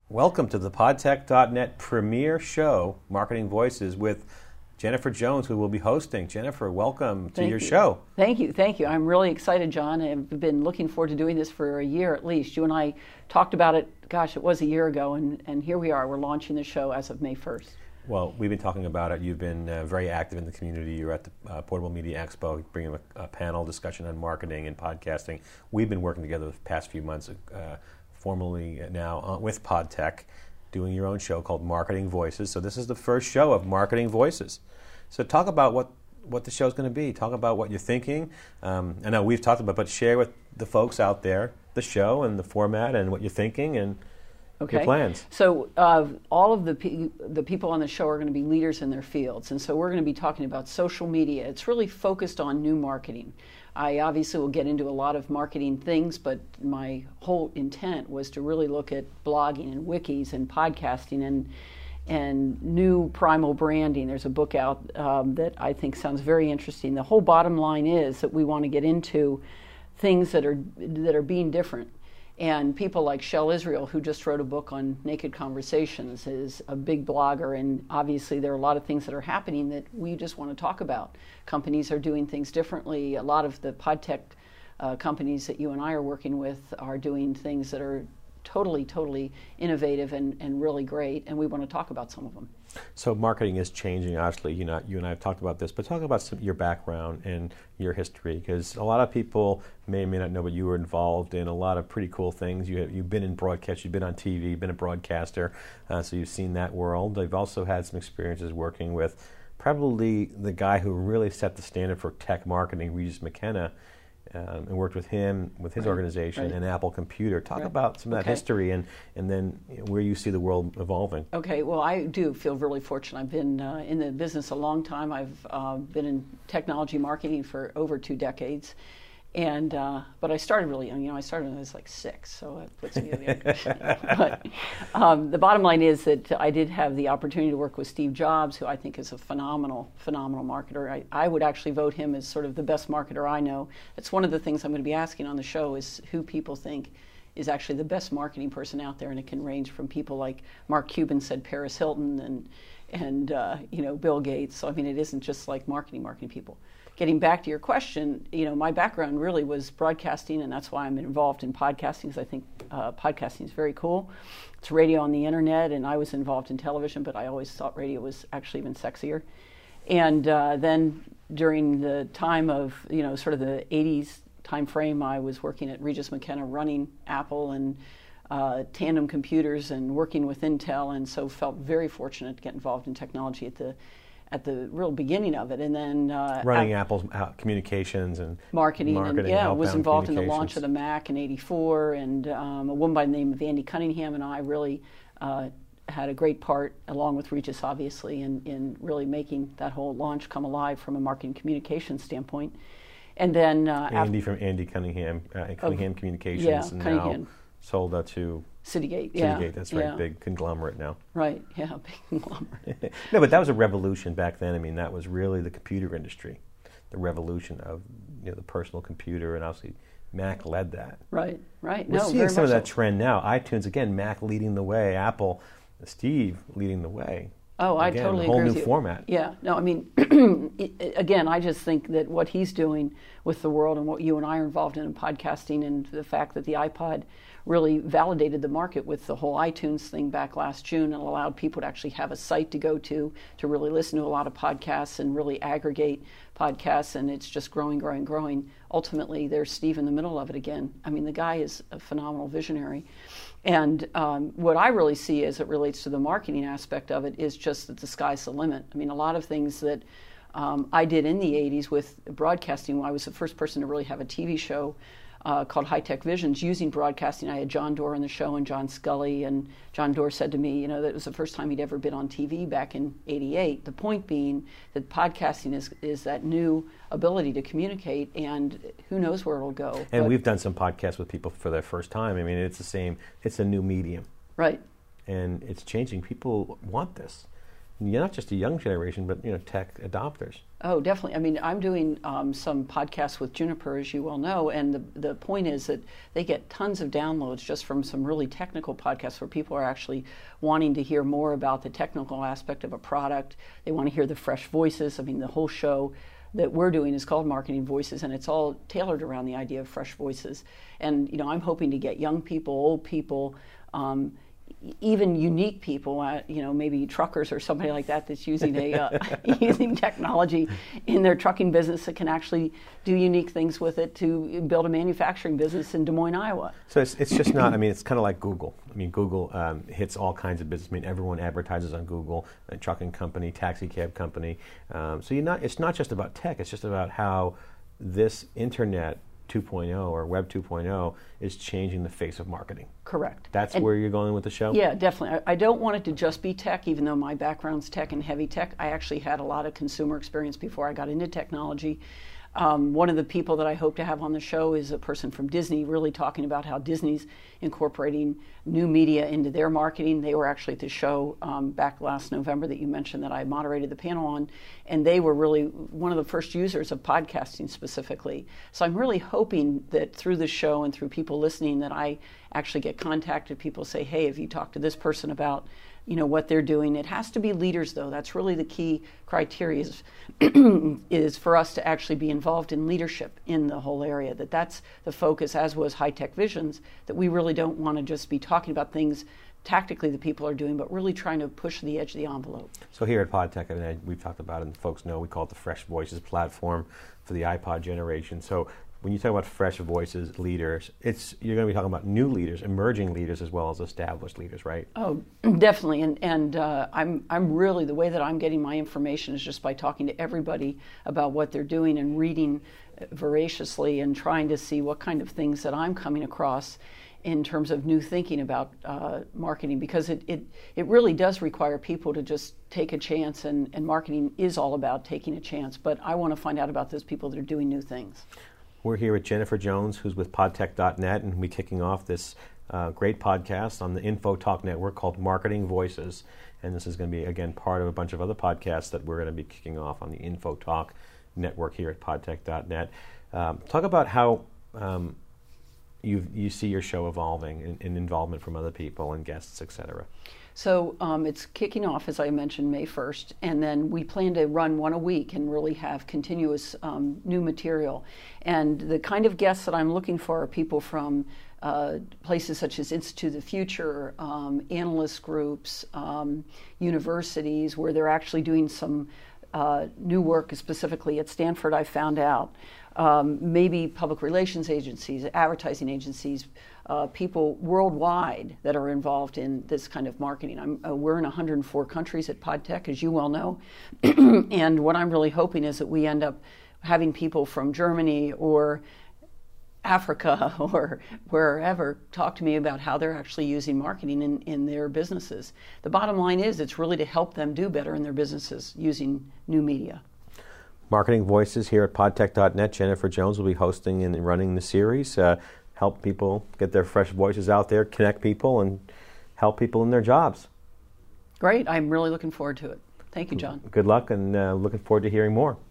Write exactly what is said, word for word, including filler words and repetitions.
Welcome to the podtech dot net premiere show, Marketing Voices, with Jennifer Jones, who will be hosting. Jennifer, welcome to Thank your you. show. Thank you, thank you. I'm really excited, John. I've been looking forward to doing this for a year at least. You and I talked about it, gosh, it was a year ago, and, and here we are. We're launching the show as of May first. Well, we've been talking about it. You've been uh, very active in the community. You're at the uh, Portable Media Expo, bringing a, a panel discussion on marketing and podcasting. We've been working together the past few months, uh, formally now uh, with PodTech, doing your own show called Marketing Voices. So this is the first show of Marketing Voices. So talk about what, what the show's going to be. Talk about what you're thinking. Um, I know we've talked about, but share with the folks out there the show and the format and what you're thinking and Okay. your plans. So uh, all of the pe- the people on the show are going to be leaders in their fields, and so we're going to be talking about social media. It's really focused on new marketing. I obviously will get into a lot of marketing things, but my whole intent was to really look at blogging and wikis and podcasting and and new primal branding. There's a book out um, that I think sounds very interesting. The whole bottom line is that we want to get into things that are that are being different. And people like Shel Israel, who just wrote a book on Naked Conversations, is a big blogger, and obviously there are a lot of things that are happening that we just want to talk about. Companies are doing things differently. A lot of the PodTech uh, companies that you and I are working with are doing things that are totally, totally innovative and, and really great, and we want to talk about some of them. So marketing is changing, obviously. You know, you and I have talked about this, but talk about some, your background and your history, because a lot of people may or may not know, but you were involved in a lot of pretty cool things. You have, you've been in broadcast, you've been on T V, you've been a broadcaster, uh, so you've seen that world. You've also had some experiences working with probably the guy who really set the standard for tech marketing, Regis McKenna, Um, and worked with him, with his right, organization, right. and Apple Computer. Talk right. about some of that okay. history and, and then you know, where you see the world evolving. Okay, well, I do feel really fortunate. I've been uh, in the business a long time. I've uh, been in technology marketing for over two decades. And uh, but I started really young. You know, I started when I was like six, so that puts me in the But um, the bottom line is that I did have the opportunity to work with Steve Jobs, who I think is a phenomenal, phenomenal marketer. I, I would actually vote him as sort of the best marketer I know. That's one of the things I'm going to be asking on the show is who people think is actually the best marketing person out there, and it can range from people like Mark Cuban said Paris Hilton and and uh, you know Bill Gates. So I mean, it isn't just like marketing, marketing people. Getting back to your question, you know, my background really was broadcasting, and that's why I'm involved in podcasting, because I think uh, podcasting is very cool. It's radio on the internet, and I was involved in television, but I always thought radio was actually even sexier. And uh, then during the time of, you know, sort of the eighties time frame, I was working at Regis McKenna running Apple and uh, Tandem Computers and working with Intel, and so felt very fortunate to get involved in technology at the at the real beginning of it, and then uh, running I, Apple's uh, communications and marketing, marketing and yeah, was involved in the launch of the the Mac in eighty-four, and um, a woman by the name of Andy Cunningham and I really uh, had a great part, along with Regis, obviously, in, in really making that whole launch come alive from a marketing communications standpoint. And then uh, Andy from Andy Cunningham, uh, Cunningham oh, Communications, yeah, and Cunningham. now sold out to Citygate, yeah. Citygate, that's right, yeah. big conglomerate now. Right, yeah, big conglomerate. No, but that was a revolution back then. I mean, that was really the computer industry, the revolution of you know the personal computer, and obviously Mac led that. Right, right. We're no, seeing very some of much that so. trend now. iTunes, again, Mac leading the way, Apple, Steve leading the way. Oh, I again, totally a whole agree new with you. format. Yeah, no, I mean, again, I just think that what he's doing with the world and what you and I are involved in in podcasting, and the fact that the iPod really validated the market with the whole iTunes thing back last June and allowed people to actually have a site to go to to really listen to a lot of podcasts and really aggregate podcasts, and it's just growing, growing, growing. Ultimately, there's Steve in the middle of it again. I mean, the guy is a phenomenal visionary. And um, what I really see as it relates to the marketing aspect of it is just that the sky's the limit. I mean, a lot of things that um, I did in the eighties with broadcasting, I was the first person to really have a T V show uh, called High Tech Visions using broadcasting. I had John Doerr on the show and John Scully, and John Doerr said to me, you know, that it was the first time he'd ever been on T V back in eighty-eight. The point being that podcasting is, is that new ability to communicate, and who knows where it'll go. And but, we've done some podcasts with people for their first time. I mean, it's the same, it's a new medium. Right. And it's changing. People want this. yeah, not just a young generation, but you know, tech adopters. Oh, definitely. I mean, I'm doing um, some podcasts with Juniper, as you well know, and the, the point is that they get tons of downloads just from some really technical podcasts where people are actually wanting to hear more about the technical aspect of a product. They want to hear the fresh voices. I mean, the whole show that we're doing is called Marketing Voices, and it's all tailored around the idea of fresh voices. And, you know, I'm hoping to get young people, old people, um, even unique people, uh, you know, maybe truckers or somebody like that that's using a uh, using technology in their trucking business that can actually do unique things with it to build a manufacturing business in Des Moines, Iowa. So it's, it's just not, I mean, it's kind of like Google. I mean, Google um, hits all kinds of business. I mean, everyone advertises on Google, a trucking company, taxi cab company. Um, so you're not, it's not just about tech, it's just about how this internet two point oh or Web two point oh is changing the face of marketing. Correct. That's and where you're going with the show? Yeah, definitely. I, I don't want it to just be tech, even though my background's tech and heavy tech. I actually had a lot of consumer experience before I got into technology. Um, one of the people that I hope to have on the show is a person from Disney, really talking about how Disney's incorporating new media into their marketing. They were actually at the show um, back last November that you mentioned that I moderated the panel on, and they were really one of the first users of podcasting specifically. So I'm really hoping that through the show and through people listening that I actually get contacted. People say, hey, have you talked to this person about you know, what they're doing. It has to be leaders, though. That's really the key criteria is, is for us to actually be involved in leadership in the whole area, that that's the focus, as was High Tech Visions, that we really don't want to just be talking about things tactically that people are doing, but really trying to push the edge of the envelope. So here at PodTech, I mean, we've talked about it, and folks know we call it the Fresh Voices platform for the iPod generation. So when you talk about fresh voices, leaders, it's you're going to be talking about new leaders, emerging leaders, as well as established leaders, right? Oh, definitely. And and uh, I'm I'm really the way that I'm getting my information is just by talking to everybody about what they're doing and reading voraciously and trying to see what kind of things that I'm coming across in terms of new thinking about uh, marketing, because it, it it really does require people to just take a chance, and, and marketing is all about taking a chance. But I want to find out about those people that are doing new things. We're here with Jennifer Jones, who's with podtech dot net, and we're kicking off this uh, great podcast on the InfoTalk network called Marketing Voices. And this is going to be, again, part of a bunch of other podcasts that we're going to be kicking off on the InfoTalk network here at podtech dot net. Um, talk about how um, you you see your show evolving in, in involvement from other people and guests, et cetera. So um, it's kicking off, as I mentioned, May first, and then we plan to run one a week and really have continuous um, new material. And the kind of guests that I'm looking for are people from uh, places such as Institute of the Future, um, analyst groups, um, universities, where they're actually doing some uh, new work, specifically at Stanford, I found out. Um, maybe public relations agencies, advertising agencies, uh, people worldwide that are involved in this kind of marketing. I'm, uh, we're in one hundred four countries at PodTech, as you well know, and what I'm really hoping is that we end up having people from Germany or Africa or wherever talk to me about how they're actually using marketing in, in their businesses. The bottom line is it's really to help them do better in their businesses using new media. Marketing Voices here at podtech dot net. Jennifer Jones will be hosting and running the series. Uh, help people get their fresh voices out there, connect people, and help people in their jobs. Great. I'm really looking forward to it. Thank you, John. Good luck, and uh, looking forward to hearing more.